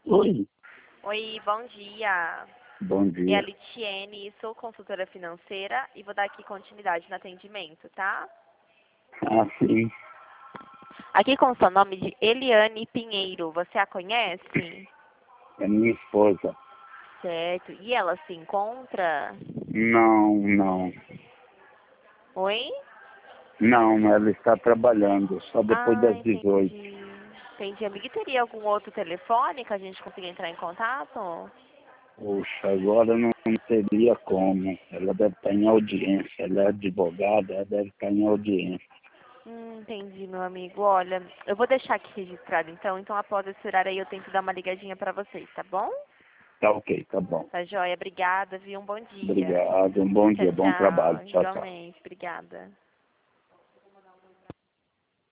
Oi, Oi, bom dia. bom É a dia. Litiene, sou consultora financeira e vou dar aqui continuidade no atendimento, tá? Ah, sim, Aqui com o seu nome de Eliane Pinheiro, você a conhece? é minha esposa. Certo. E ela se encontra? Não, não. Oi? Não, ela está trabalhando só depois Ah, das 18. entendi. Entendi, amiga. E teria algum outro telefone que a gente consiga entrar em contato? Poxa, agora não teria como. Ela deve estar em audiência. Ela é advogada, ela deve estar em audiência. Entendi, meu amigo. Olha, eu vou deixar aqui registrado então após esse horário aí eu tento dar uma ligadinha pra vocês, tá bom? Tá ok, tá bom. Tá joia, obrigada, viu? Um bom dia. Obrigado, um bom Tchau, dia, bom trabalho. tchau. Tchau, tchau. Igualmente, obrigada.